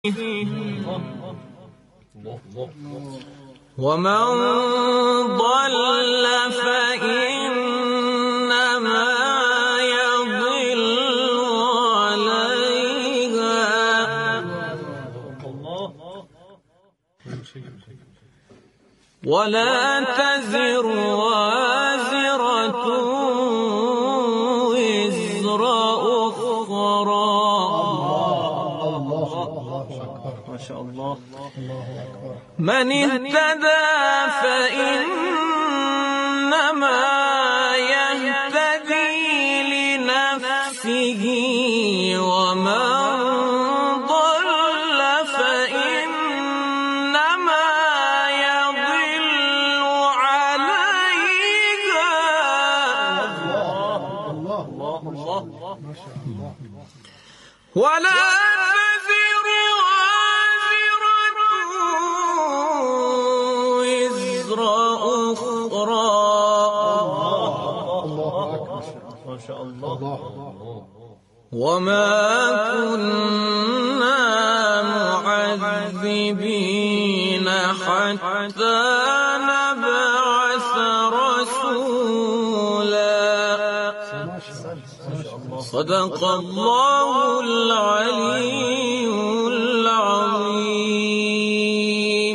ومن ضل فإنما يضل عليها ولا تزر وازرة وزر أخرى. ما شاء الله. من اهتدى فإنما يهتدي لنفسه ومن ضل فإنما يضل عليها ولا تزر وزر أخرى. ما شاء الله. وما كنا معذبين حتى نبعث رسولا. صدق الله العلي العظيم.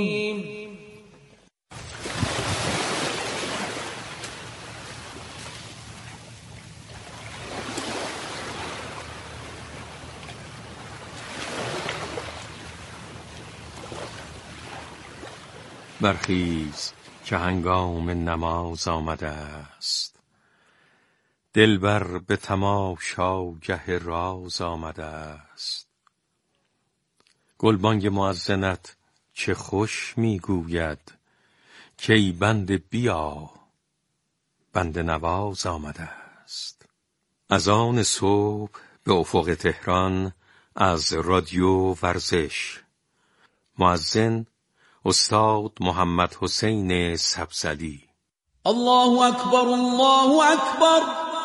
برخیز که هنگام نماز آمده است، دلبر به تماشاگه راز آمده است. گلبانگ مؤذنت چه خوش میگوید کای بنده بیا، بنده نواز آمده است. اذان صبح به افق تهران از رادیو ورزش. مؤذن استاد محمد حسین سبزلی. الله اکبر، الله اکبر،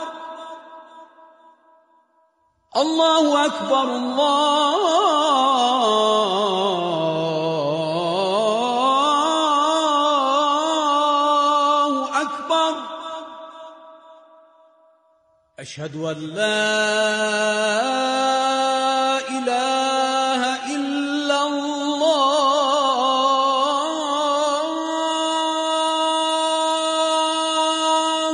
الله اکبر، الله اکبر. اشهد ان لا اله الا الله.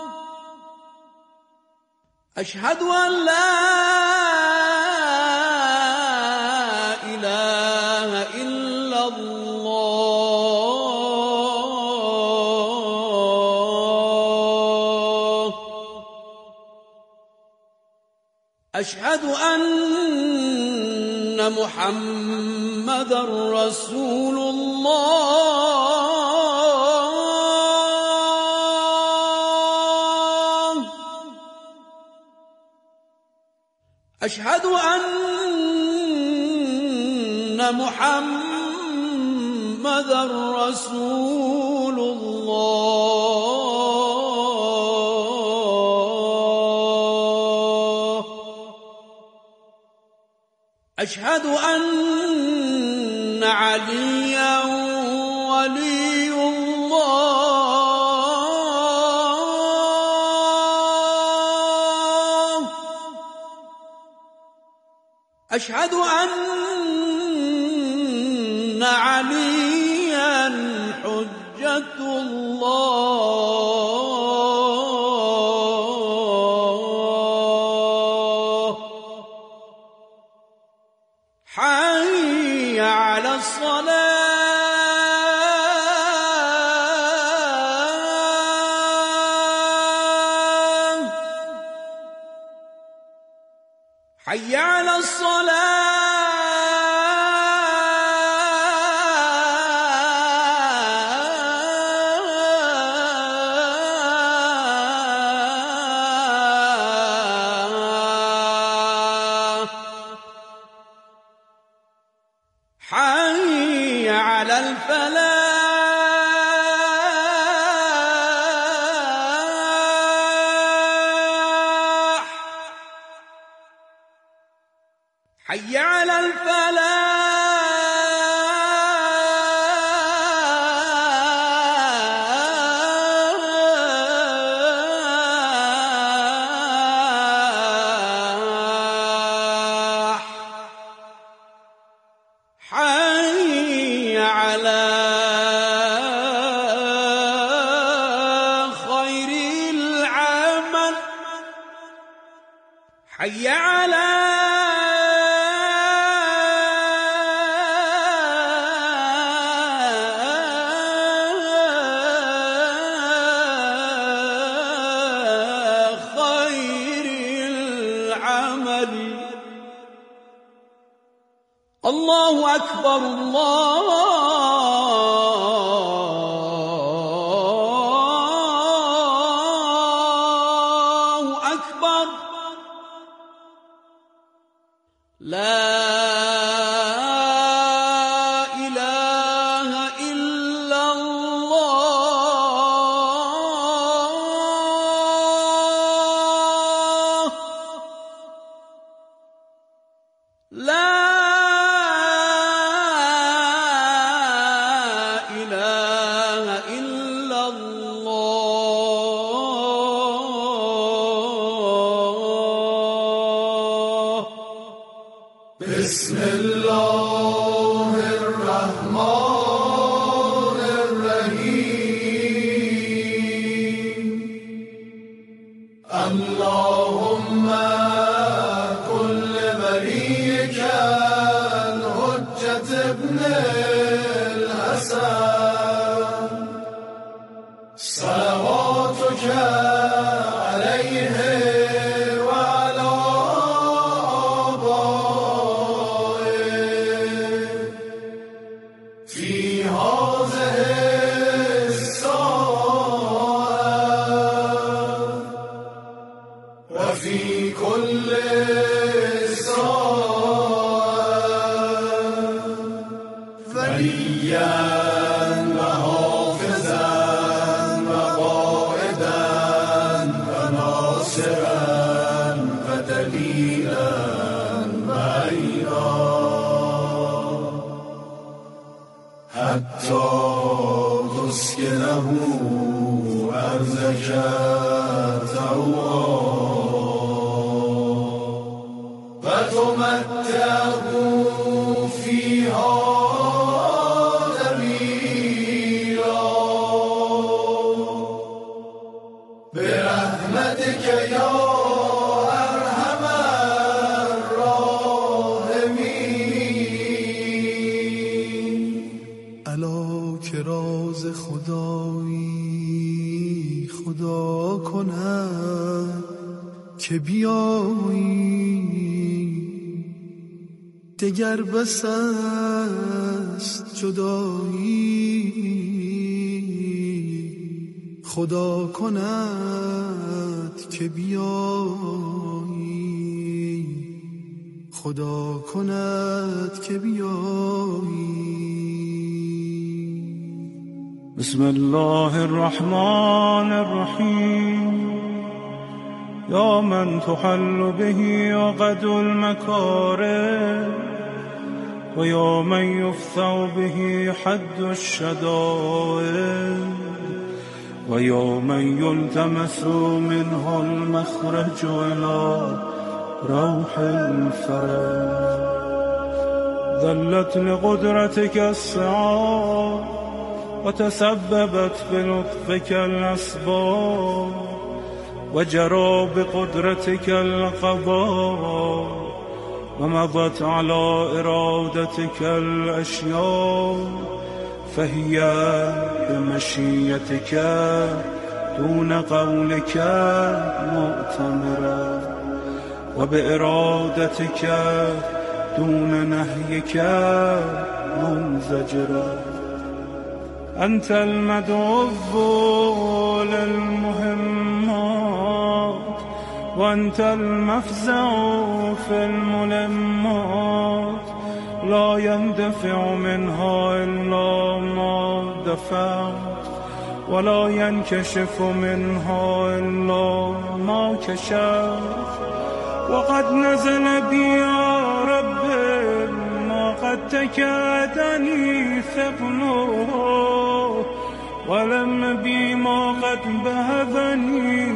اشهد ان لا اله الا الله. اشهد ان محمد رسول الله. اشهد ان محمد رسول الله. اشهد ان عليا ولي الله. اشهد ان عليا حجة الله. حي على الصلاة، حي على الصلاة، حي على الفلاح، حي على الفلاح. حي على خير العمل حي على الله أكبر الله أكبر لا إله إلا الله لا بسم الله الرحمن الرحيم اللهم كل وليك الحجة ابن الحسن صلواتك عليه في هذه الساعة وفي كل ساعة وليا وحافظا وقائدا وناصرا ودليلا معينا حتى تسكنه أرضك طوعا وتمتعه فيها طويلا برحمتك يا أرحم الراحمين. الا که راز خدایی خدا کند که بیایی دگر بس است جدایی خدا کند که بیایی خدا کند که بیایی. بسم الله الرحمن الرحيم يا من تحل به عقد المكاره ويا من يفتح به حد الشدائد ويا من يلتمس منه المخرج إلى روح الفرج ذلت لقدرتك السعاد وتسببت بلطفك الأسباب وجرى بقدرتك القضاء ومضت على إرادتك الأشياء فهي بمشيتك دون قولك مؤتمرة وبإرادتك دون نهيك منزجرة. أنت المدعو للمهمات وأنت المفزع في الملمات لا يندفع منها إلا ما دفعت ولا ينكشف منها إلا ما كشفت. وقد نزل بي يا رب ما قد تكادني ثقله ولم بي ما قد بهذني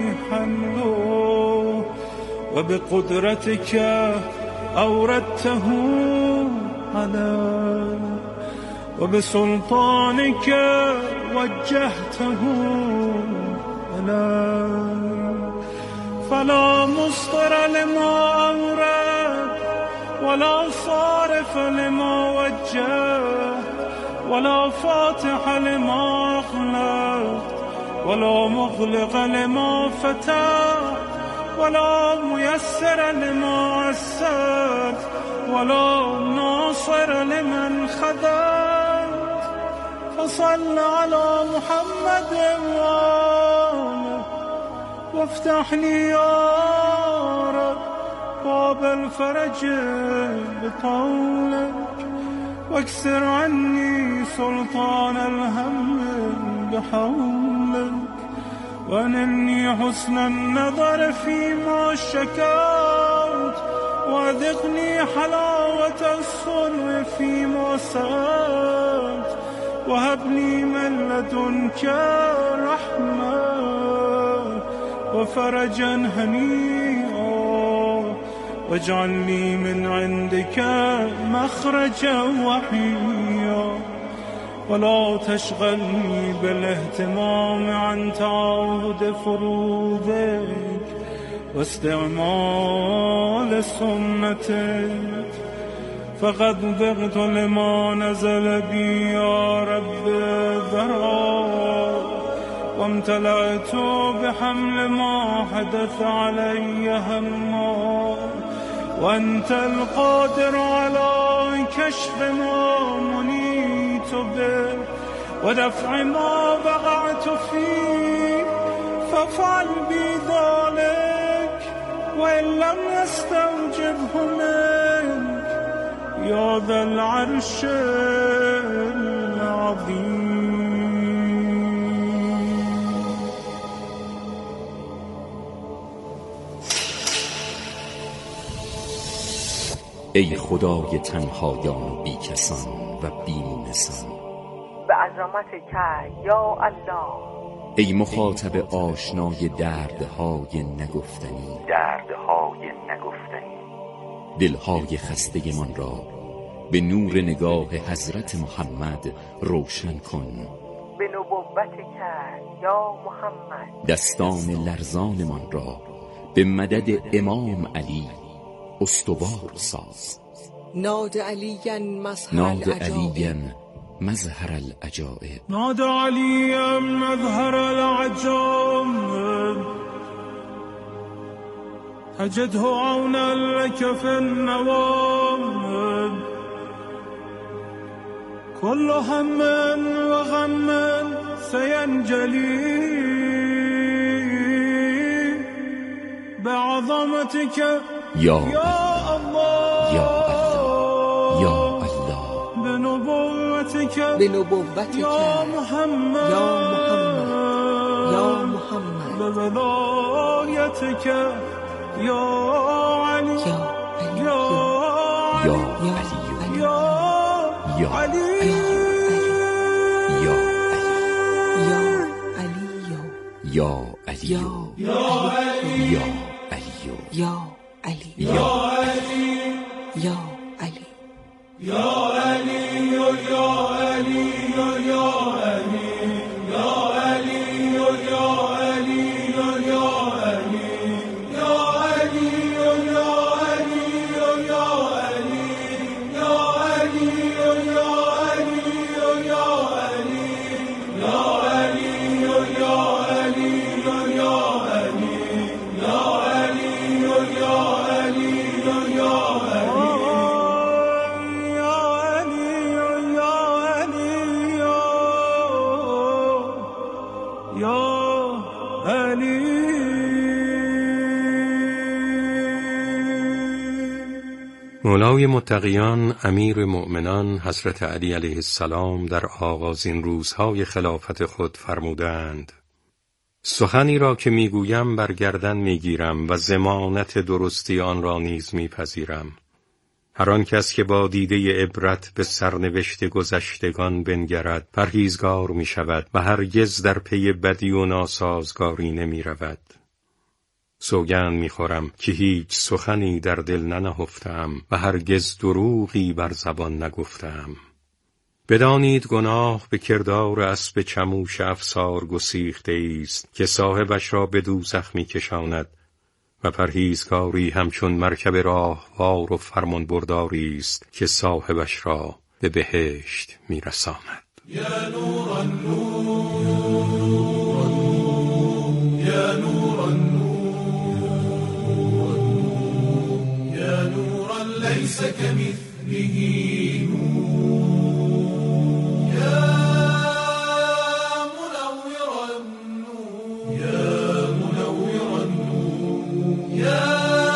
حمله وبقدرتك أوردته عليه وبسلطانك وجهته إليه فلا مصدر لما أورد ولا صارف لما وجه ولا فاتح لما أغلق ولا مغلق لما فتح ولا ميسر لما عسرت ولا ناصر لمن خذلت فصل على محمد وآله وافتح لي يا رب باب الفرج بطولك واكسر عني سلطان الهم بحولك وانني حسن النظر فيما شكوت وأذقني حلاوة الصلح فيما سألت وهب لي من لدنك رحمة وفرجا هنيئا واجعل لي من عندك مخرجا وحيا ولا تشغلني بالاهتمام عن تعاهد فروضك واستعمال سنتك فقد ضغط لما نزل بي يا رب ذرا وامتلأت بحمل ما حدث علي هما وأنت القادر على كشف ما منيت به ودفع ما وقعت فيه فافعل بي ذلك وإن لم يستوجبه منك يا ذا العرش العظيم. ای خدای تنهایان و بی کسان و بی نسان، به عظمتک یا الله. ای مخاطب آشنای دردهای نگفتنی، دلهای خسته من را به نور نگاه حضرت محمد روشن کن. به نبوتک یا محمد. دستان لرزان من را به مدد امام علی استوار ساز. ناد علیاً مظهر العجائب. ناد علیاً مظهر العجائب تجده عونا لك في النوائب. كل هم وغم سينجلي بعظمتك یا الله یا الله یا الله. بنبوتك یا محمد بولایتك یا علی یا علی یا علی یا علی یا علی یا مولای متقیان امیر مؤمنان حضرت علی علیه السلام در آغازین روزهای خلافت خود فرمودند: سخنی را که میگویم بر گردن میگیرم و ضمانت درستی آن را نیز میپذیرم. هر آن کس که با دیده عبرت به سرنوشت گذشتگان بنگرد پرهیزگار میشود و هرگز در پی بدی و ناسازگاری نمیرود. سوگند می‌خورم که هیچ سخنی در دل ننهفتم و هرگز دروغی بر زبان نگفتم. بدانید گناه به کردار اسب چموش افسار گسیخته است که صاحبش را به دوزخ می‌کشاند و پرهیزکاری همچون مرکب راهوار و فرمانبرداری است که صاحبش را به بهشت می‌رساند. یا نور النور یا نور النور یا نورا لیس کمثله نور یا منور النور یا منور النور یا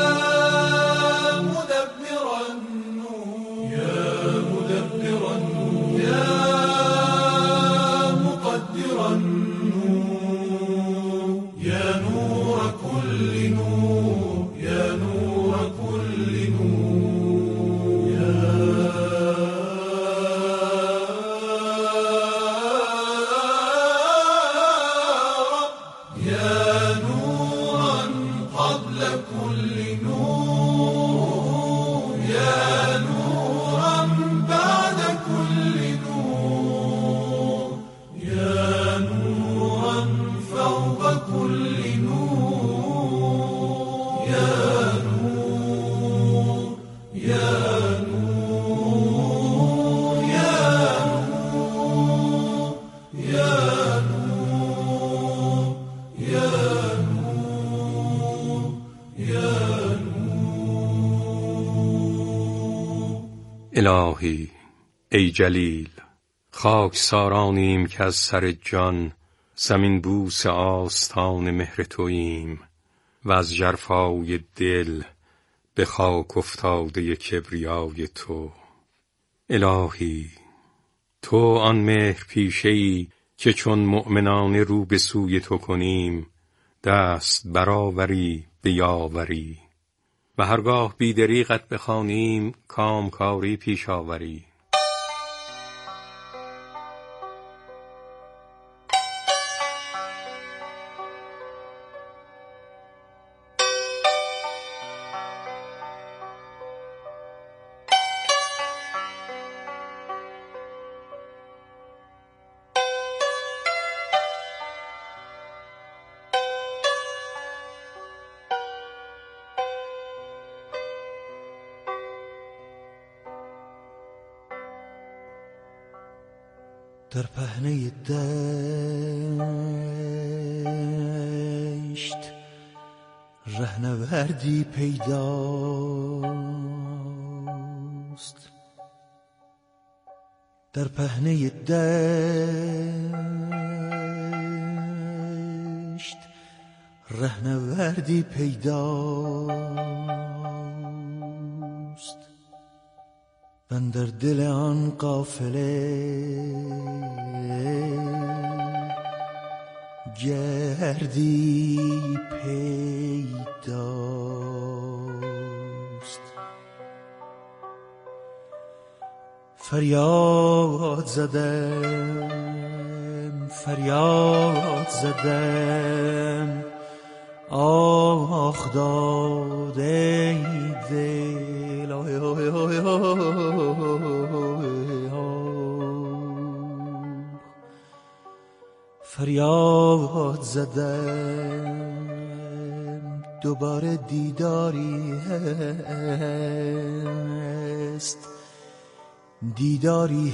مدبر النور یا مدبر النور یا مقدر النور یا نور كل نور یا نور كل نور یا رب یا نورا قبل كل نور یا نورا بعد كل نور یا نورا فوق كل نور یا نور یا نور یا نور یا نور یا نور یا الهی ای جلیل، خاکسارانیم که از سر جان زمین بوس آستان مهر توییم و از ژرفای دل به خاک افتاده کبریای تو. الهی تو آن مهر پیشه‌ای که چون مؤمنان رو به سوی تو کنیم دست برآوری به یاوری و هرگاه بی‌دریغت بخوانیم کامکاری پیش آوری. در پهنه دشت رهنوردی پیداست، در پهنه دشت رهنوردی پیداست و در دل آن قافله گردی پیداست. فریاد زدم فریاد زدم آخ داده دل فریاد زدم دوباره دیداری هست دیداری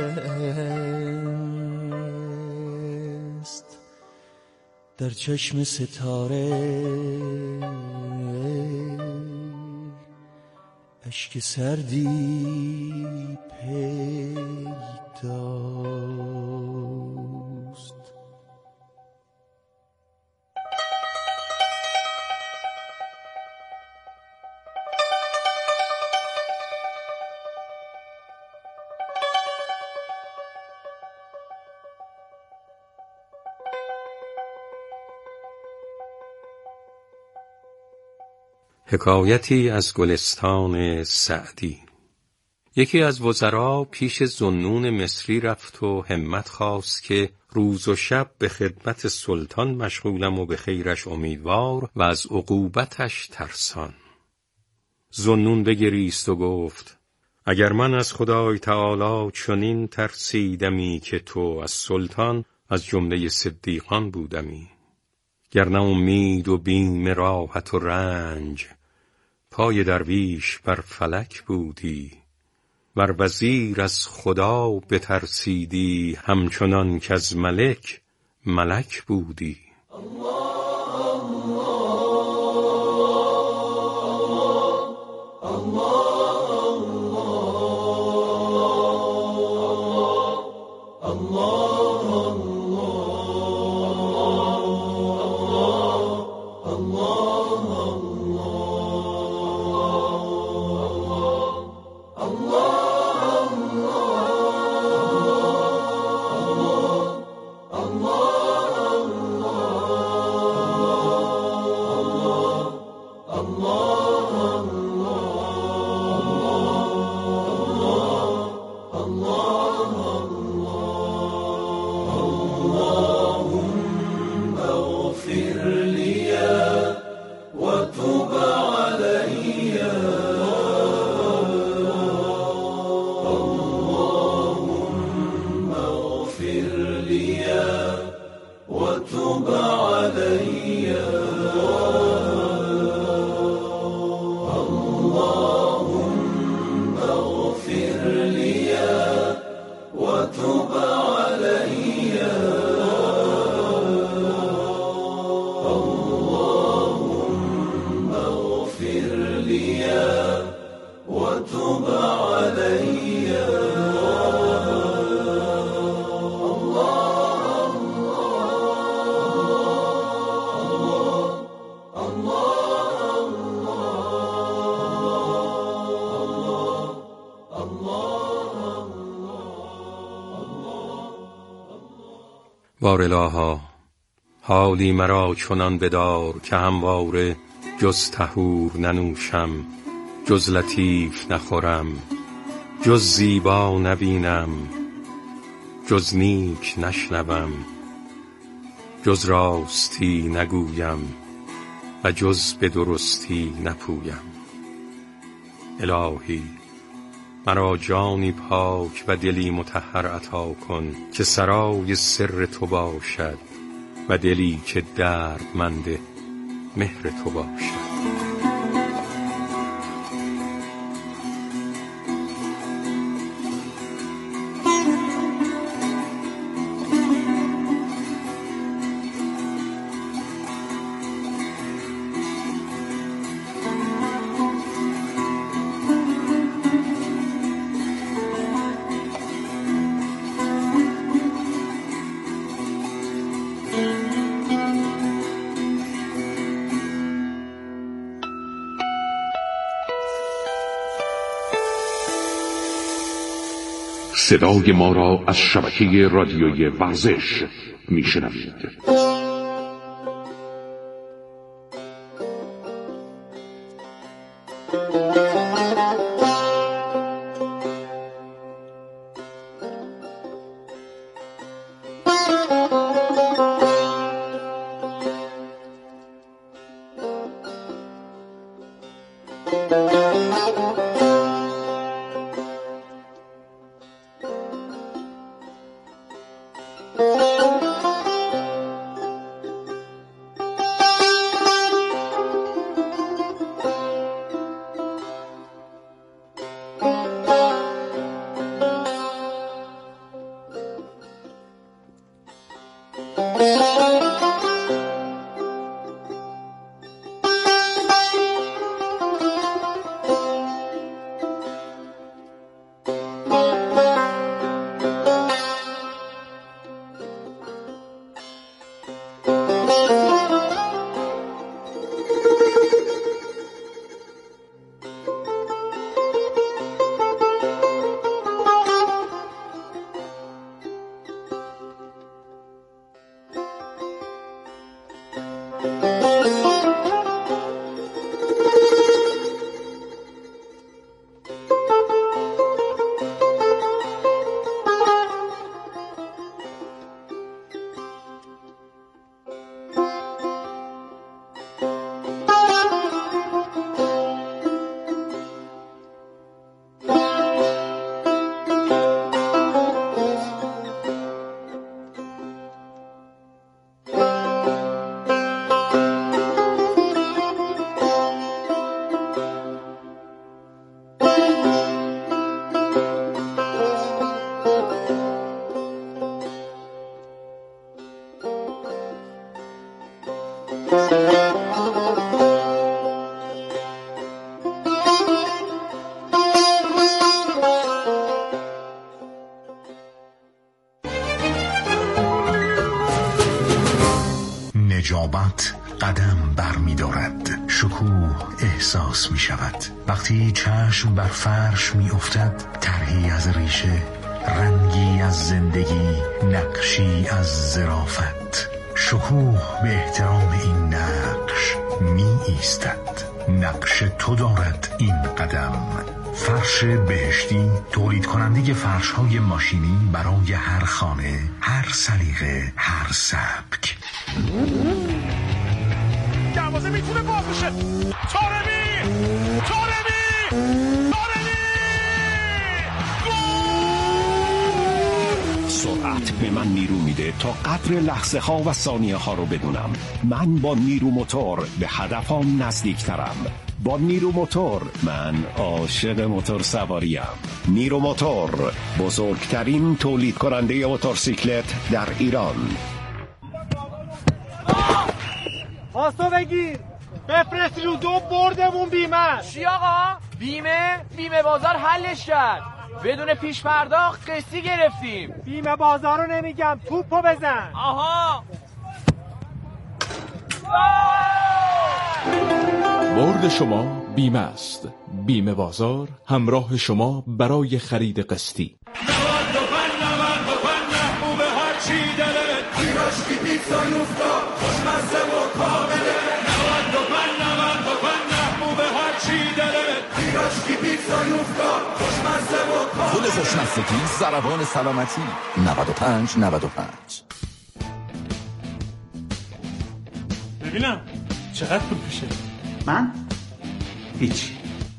هست در چشم ستاره اشک سردی پیداست. حکایتی از گلستان سعدی. یکی از وزرا پیش ذوالنون مصری رفت و همت خواست که روز و شب به خدمت سلطان مشغولم و به خیرش امیدوار و از عقوبتش ترسان. ذوالنون بگریست و گفت: اگر من از خدای تعالی چنین ترسیدمی که تو از سلطان از جمله صدیقان بودمی، گرنه امید و بیم راحت و رنج پای درویش بر فلک بودی، ور وزیر از خدا بترسیدی همچنان که از ملک ملک بودی. بارالها حالی مرا چنان بدار که همواره جز طهور ننوشم، جز لطیف نخورم، جز زیبا نبینم، جز نیک نشنوم، جز راستی نگویم و جز به درستی نپویم. الهی مرا جانی پاک و دلی مطهر عطا کن که سرای سر تو باشد و دلی که دردمند مهر تو باشد. صدای ما را از شبکه رادیویی ورزش میشنوید. نجابت قدم بر می دارد. شکوه احساس می شود وقتی چشم بر فرش می افتد. طرحی از ریشه، رنگی از زندگی، نقشی از ظرافت. شکوه به احترام این نقش می ایستد. نقش تو دارد این قدم. فرش بهشتی، تولید کننده فرش های ماشینی برای هر خانه، هر سلیقه، هر سبک. دروازه میتونه باز بشه. طارمی سرعت به من نیرو میده تا قدر لحظه ها و ثانیه ها رو بدونم. من با نیرو موتور به هدفم نزدیکترم. با نیرو موتور من عاشق موتور سواریم. نیرو موتور، بزرگترین تولید کننده موتورسیکلت در ایران. پاسو بگیر، بفرست رو دو بردمون بیمه. چی آقا؟ بیمه بازار حلش کرد. بدون پیش پرداخت قسطی گرفتیم. بیمه بازار رو نمیگم، توپو بزن. آها. برد شما بیمه است. بیمه بازار همراه شما برای خرید قسطی. پول خوشمزگی، ضربان سلامتی. 95. ببینم چقدر پول پیشه؟ من؟ هیچی.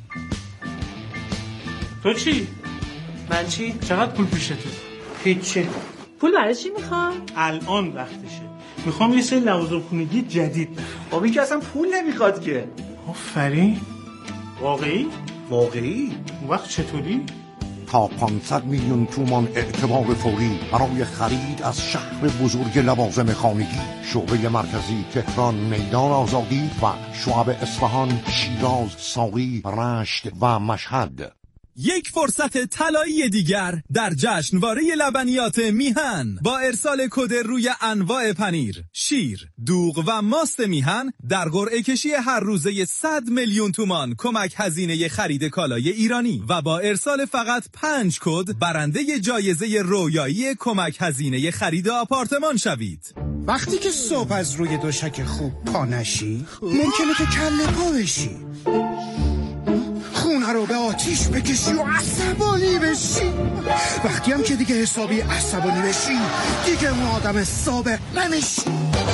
تو چی؟ من چی؟ چقدر پول پیشه تو؟ هیچی. پول برای چی میخوام؟ الان وقتشه. میخوام یه سری لوازم خونگی جدید بخرم. بابی که اصلا پول نمیخواد که. آفرین. واقعی؟ اون وقت چطوری؟ تا 500 میلیون تومان اعتبار فوری برای خرید از شهر بزرگ لوازم خانگی. شعبه مرکزی تهران، میدان آزادی و شعب اصفهان، شیراز، ساقی، رشت و مشهد. یک فرصت طلایی دیگر در جشنواره لبنیات میهن با ارسال کد روی انواع پنیر، شیر، دوغ و ماست میهن در قرعه کشی هر روزه 100 میلیون تومان کمک هزینه خرید کالای ایرانی و با ارسال فقط 5 کد برنده جایزه رویایی کمک هزینه خرید آپارتمان شوید. وقتی که صبح از روی دوشک خوب پا نشی ممکنه که کله پا بشی، خونه رو به آتیش بکشی و عصبانی بشی. وقتی هم که دیگه حسابی عصبانی بشی دیگه اون آدم سابق نمیشی.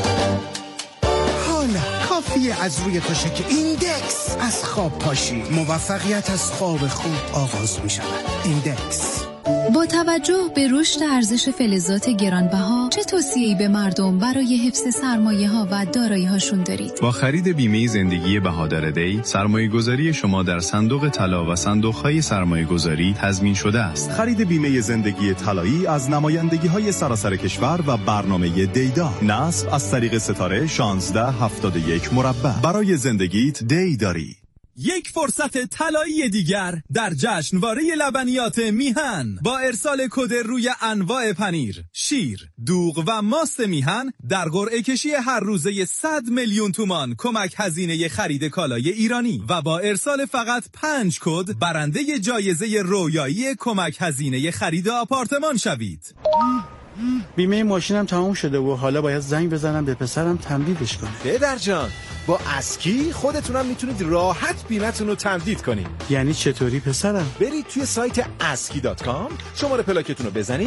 حالا کافیه از روی تشک ایندکس از خواب پاشی. موفقیت از خواب خوب آغاز می شود. ایندکس. با توجه به رشد ارزش فلزات گرانبها چه توصیه‌ای به مردم برای حفظ سرمایه‌ها و دارایی‌هاشون دارید؟ با خرید بیمه زندگی بهادر دی، سرمایه‌گذاری شما در صندوق طلا و صندوق‌های سرمایه‌گذاری تضمین شده است. خرید بیمه زندگی طلایی از نمایندگی‌های سراسر کشور و برنامه دیدا. نصب از طریق ستاره 1671 مربع. برای زندگیت دی داری. یک فرصت طلایی دیگر در جشنواره لبنیات میهن با ارسال کد روی انواع پنیر، شیر، دوغ و ماست میهن در قرعه کشی هر روزه 100 میلیون تومان کمک هزینه خرید کالای ایرانی و با ارسال فقط 5 کد برنده جایزه رویایی کمک هزینه خرید آپارتمان شوید. بیمه ماشینم تمام شده و حالا باید زنگ بزنم به پسرم تمدیدش کنه. پدر جان، با اسکی خودتونم میتونید راحت بیمتون رو تمدید کنید. یعنی چطوری پسرم؟ برید توی سایت aski.com، شماره پلاکتون رو بزنید.